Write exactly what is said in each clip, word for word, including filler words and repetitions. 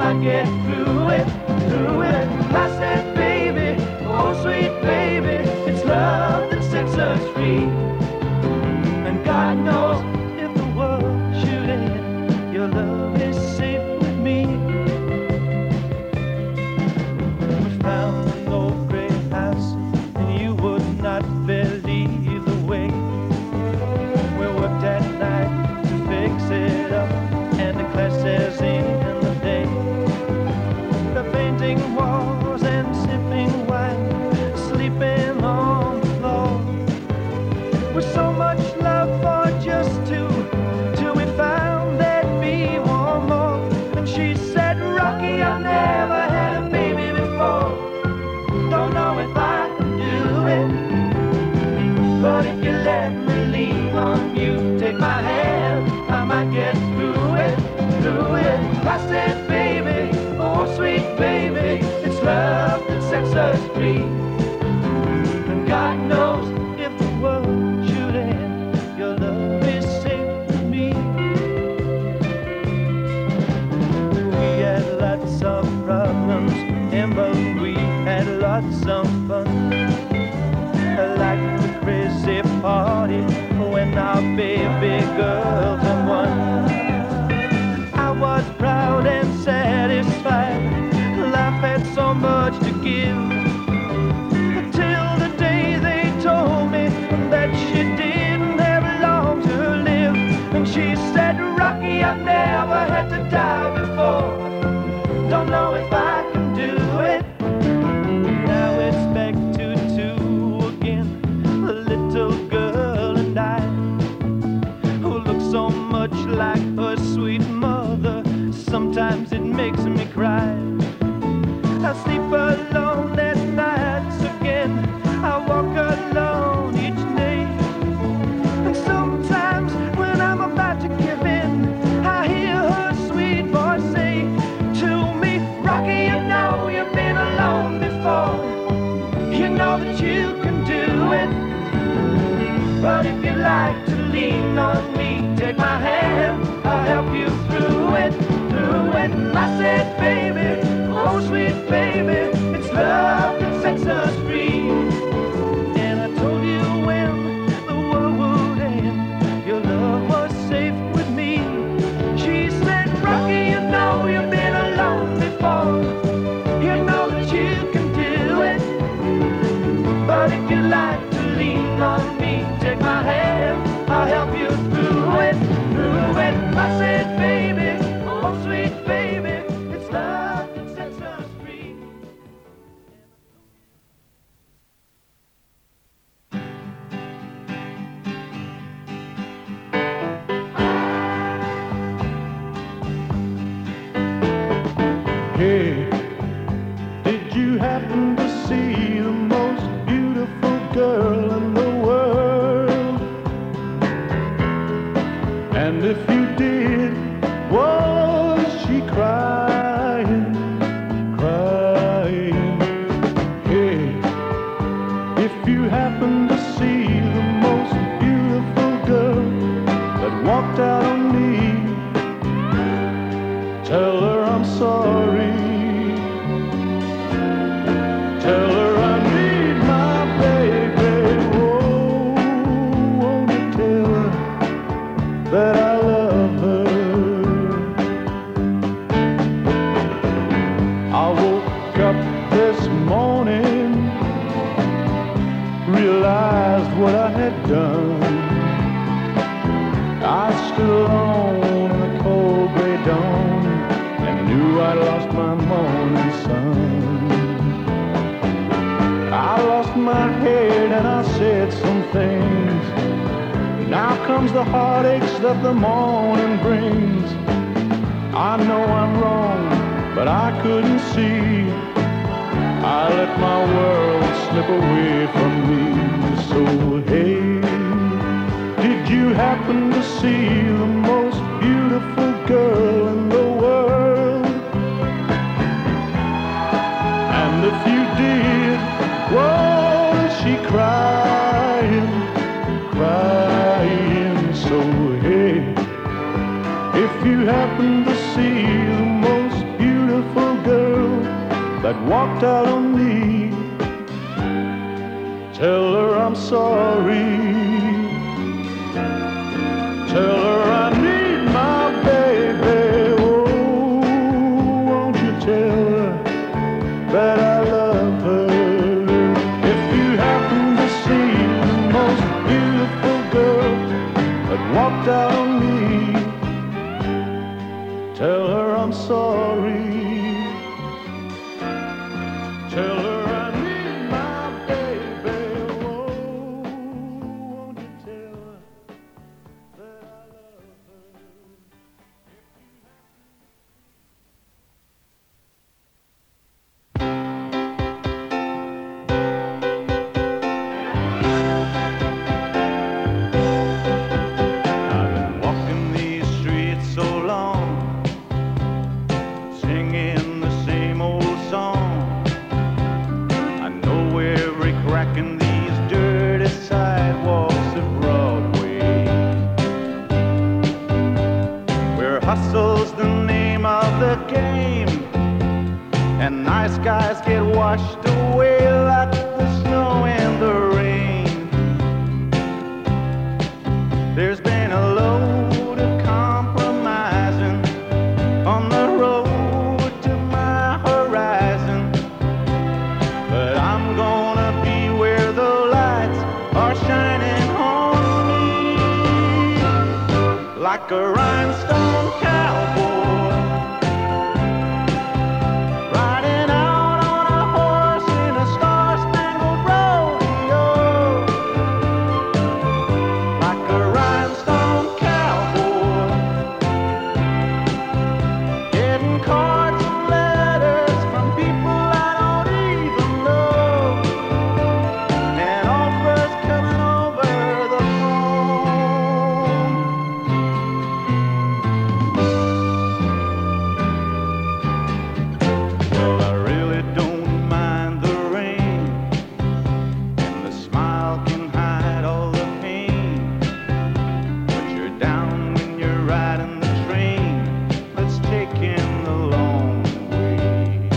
might get through it, through it. I said, baby, oh sweet baby, it's love that sets us free. And God knows if the world should end, your love is safe with me. We found an old gray house, and you would not believe the way we worked at night to fix it up, and the classes in the day. The painting walls and sipping wine, sleeping on the floor, with so much love for just two, till we found there'd be one more. And she said, Rocky, I've never had a baby before, don't know if I can do it, but if you let me lean on you, take my hand, I might get through it, through it. I said, baby, oh sweet baby, it's love that sets us free. And God knows if the world should end, your love is safe with me. We had lots of problems, and but we had lots of fun. Like the crazy party when our baby girl turned one. I was proud and satisfied, life had so much to give, until the day they told me that she didn't have long to live. And she said, Rocky, I've never had to die before, don't know if I can do it. Now it's back to two again, the little girl and I, who look so much like her sweet mother. Sometimes it makes me cry. I sleep alone at nights again, I walk alone each day. And sometimes when I'm about to give in, I hear her sweet voice say to me, Rocky, you know you've been alone before, you know that you can do it, but if you like to lean on me, take my hand, I'll help you through it, through it. I said, baby, oh sweet baby, it's love that sets us free. And I told you when the world would end, your love was safe with me. She said, Rocky, you know you've been alone before, you know that you can do it, but if you like to lean on me, take my hand, I'll help you through it, through it. I said, baby, oh sweet baby, it's love that sets us free. Hey, did you happen to see the most beautiful girl in the world? And if you did, was she crying, crying? Hey, if you happen to see the most beautiful girl that walked out on me, tell her I'm sorry. Tell her I need my baby. Oh, won't you tell her that I love her? I woke up this morning, realized what I had done. I stood alone in the cold gray dawn and knew I'd lost my morning sun. I lost my head and I said some things. Now comes the heartaches that the morning brings. I know I'm wrong, but I couldn't see. I let my world slip away from me. So hey, did you happen to see the most beautiful girl in the world? And if you did, was she crying, crying? So hey, if you happen to see the most beautiful walked out on me. Tell her I'm sorry. Tell her I need my baby. Oh, won't you tell her that I love her? If you happen to see the most beautiful girl that walked out on me, tell her I'm sorry. Tell her I need my baby. Oh, won't you tell her that I love her? I've been walking these streets so long, singing the same old song. I know every crack in these dirty sidewalks of Broadway, where hustle's the name of the game, and nice guys get washed away like the snow and the rain. There's been a load of compromising on the road to my horizon, but I'm gonna be where the lights are shining on me, like a rhinestone cowboy, riding out on a horse in a star-spangled rodeo, like a rhinestone cowboy, getting cards and letters from people I don't even know, and offers coming over the phone. Well, I really don't mind the rain, and the smile can hide all the pain, but you're down when you're riding the train that's taking the long way.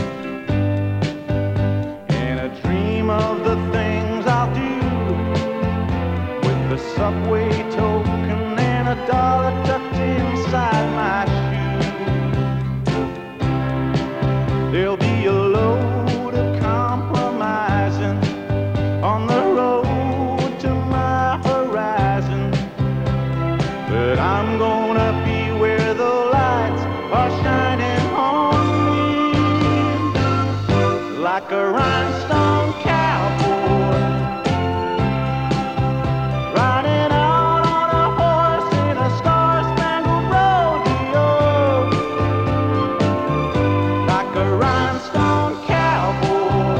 And I dream of the things I'll do with the subway token and a dollar tucked inside my shoe. There'll be a load of compromising on the road to my horizon, but I'm gonna be where the lights are shining on me, like a rhinestone cowboy, riding out on a horse in a star-spangled rodeo, like a rhinestone cowboy,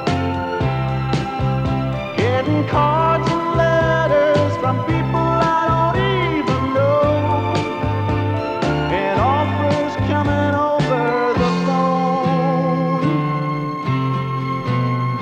getting cards and letters from people I don't even know, and offers coming over the phone.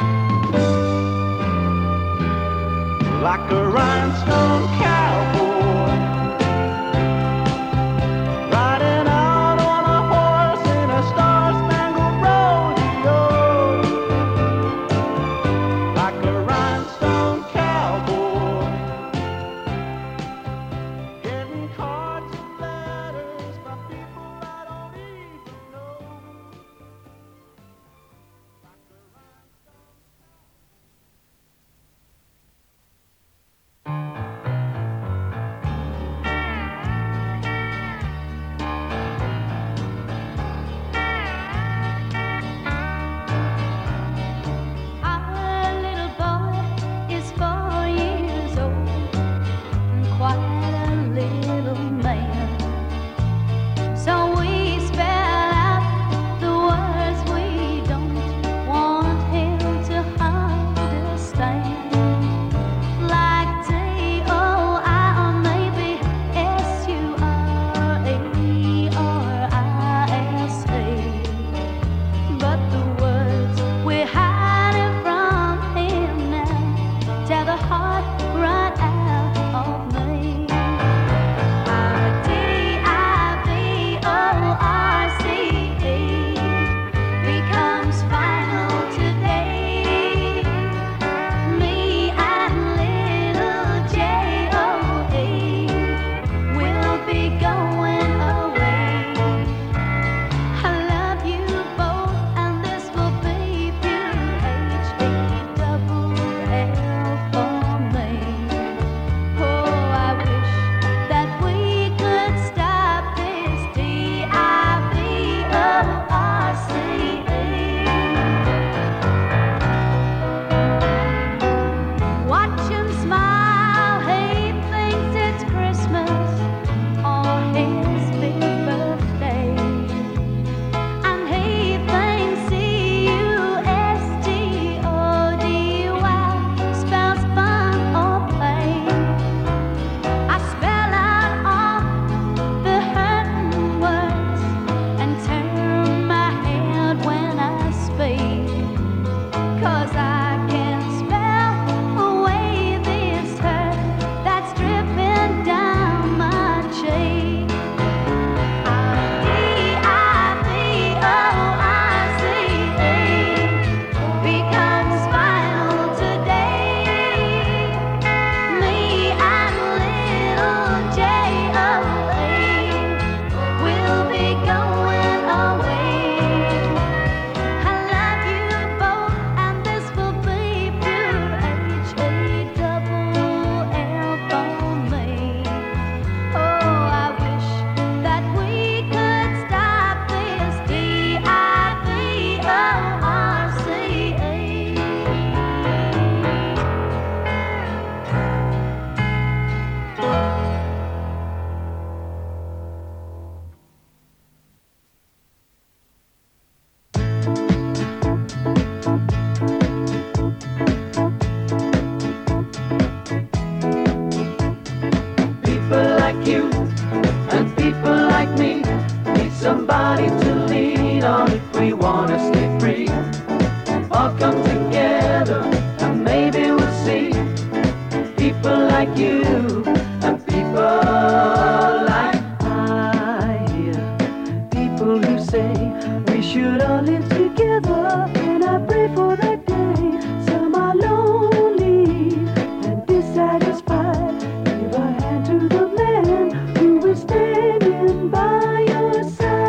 people who say we should all live together, and I pray for that day. Some are lonely and dissatisfied. Give a hand to the man who is standing by your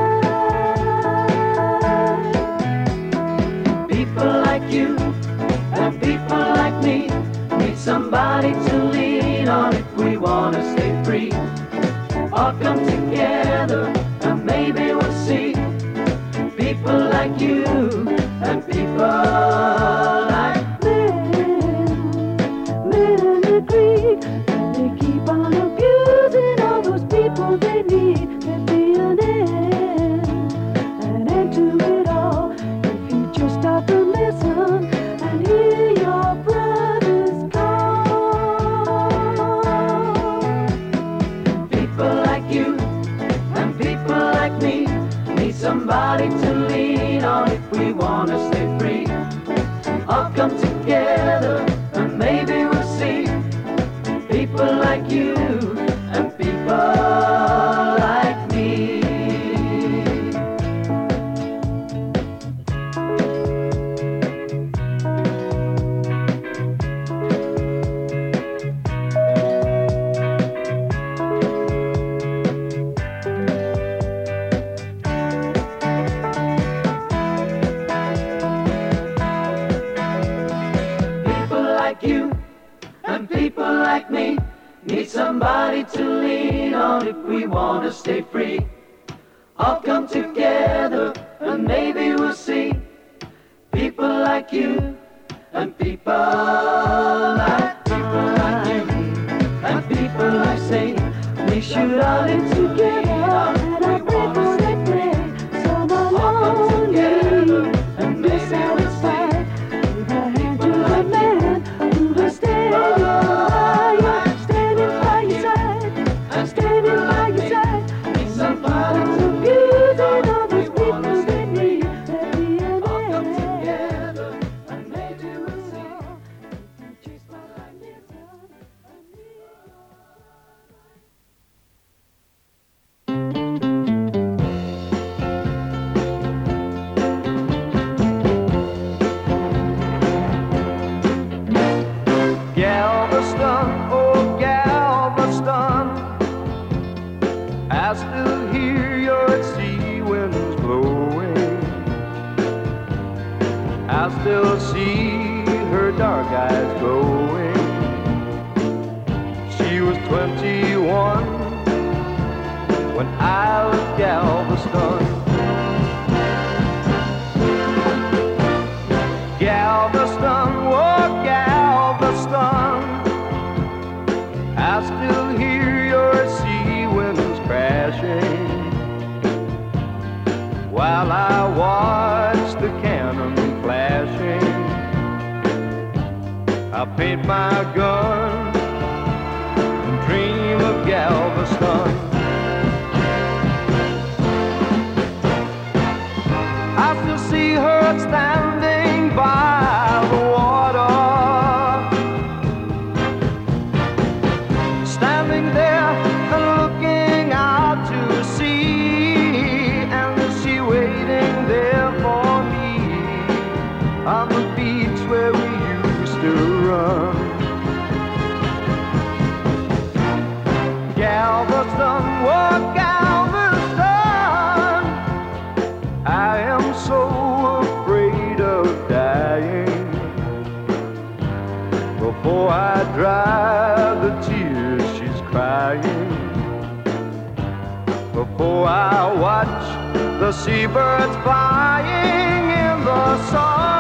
side. People like you and people like me need somebody to lean on if we want to stay free. All come together and maybe we'll see. People like you and people like men, men in the creek, and they keep on abusing all those people they need. There'd be an end, an end to it all if you just stop to listen and hear your brother's call. People like you and people like me need somebody to lean on if we want to stay free. All come together and maybe we'll see. People like you and people like me. You and people like me need somebody to lean on if we want to stay free. All come together and maybe we'll see. People like you and people like people like you and people like say we should all live together. And I pray for that day. Some are lonely and maybe we'll see. Give a hand to the man standing by you, standing by your side, standing by your side. Somebody's abusing all those people they need. Let me in together and maybe we'll see. Chase my lightning Galveston, oh Galveston, I still hear your sea winds blowing. I still see her dark eyes glowing. She was twenty-one when I left Galveston. Galveston, oh Galveston, I still hear your sea winds crashing while I watch the cannon flashing. I paint my gun and dream of Galveston. I still see her standing by the water, standing there and looking out to sea. And is she waiting there for me on the beach where we used to run? Galveston, oh Galveston, I am so afraid of dying before I dry the tears she's crying, before I watch the seabirds flying in the sun.